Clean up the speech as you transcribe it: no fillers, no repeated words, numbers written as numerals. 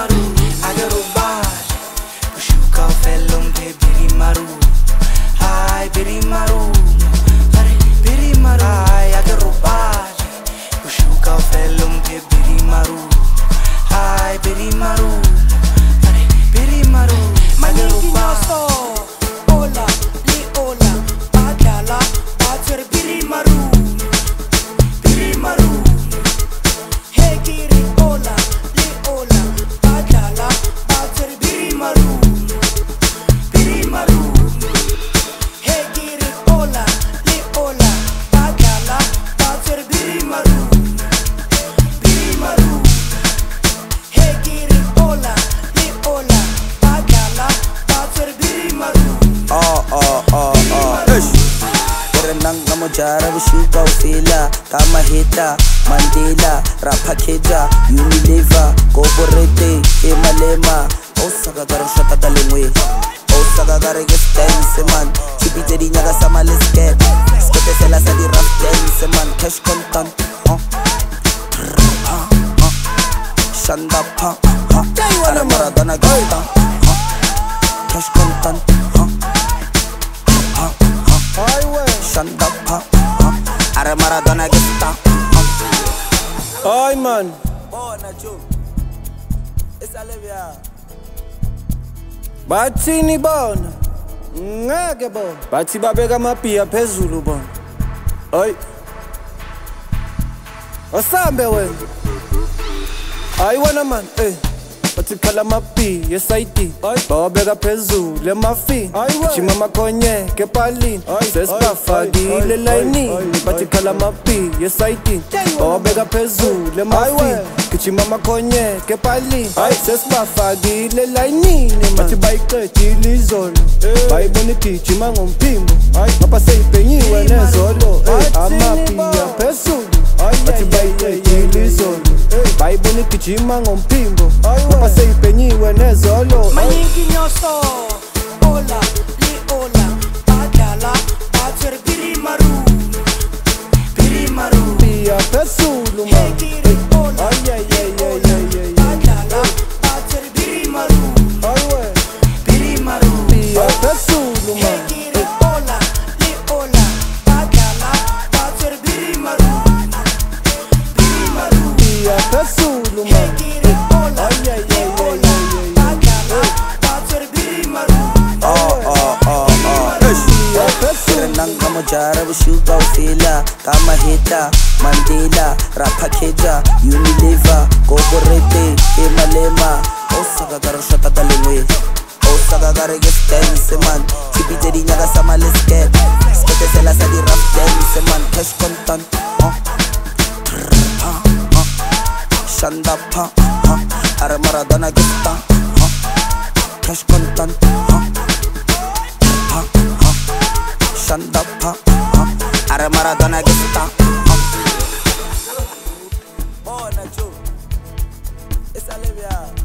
maru, agarubaj, pushuka felum pe biri maru, ay biri maru, are biri maru, ay agarubaj, pushuka felum pe biri maru, ay biri maru, are biri maru, agarubaj. Ola, li ola, badala, bater biri maru, biri maru. Hey giri ola, li ola, badala, bater biri maru, biri maru. Hey giri ola, li ola, badala, bater biri maru, biri maru. Hey giri ola, li ola, badala, bater biri maru. Renang namo jara bushuka ufila kama hita Mandela Rapakeja Unilever Goborete Emalema Osaka garo shata dalengwe Osaka garo dance man Chipite di nyaga sama lesket Skete sela sa di rap dance man Cash content Shanda pa Ara Maradona gita Cash content Shanda pa Ara Maradona gita Ay man, Bona Joe Esa Olivia bathini bona ngeke bona bathi babeka amaphiya phezulu bona hayi wasambe wena hayi wena man bathi khala amaphiya esayidi bawabeka phezulu emafi jima makhonye kepalini sesibafakile layinini bathi khala amaphiya esayidi bawabeka phezulu emafi gijima makhonye kepalini sesibafakile layinini bathi bayiqedile izolo bayibona igijima ngomphimbo ngapha seyibhenyiwe nezolo amaphiya phezulu bathi bayiqedile izolo bayibona igijima ngomphimbo ngapha seyibhenyiwe nezolo Manyingi nyoso, ola, li ola, badala, bater biri maru, biri maru. phiya phezulu Hey man giri ola, badala, bater biri maru, Biri maru, phiya phezulu hey man giri ola, li ola, badala, bater biri maru, biri maru. phiya phezulu Hey man giri ola, li ola, badala, bater biri maru. phiya phezulu Renang namo jara bushuka ufila kama hita Mandela Rapakeja Unilever Goborete Emalema Osaka garo shata dalengwe Osaka garo dance man Chipite di nyaga sama lesket Skete sela sa di rap dance man Cash content Shanda pa Ara Maradona gita Cash content Shanda pa Ara Maradona gita Bona Joe Esa Olivia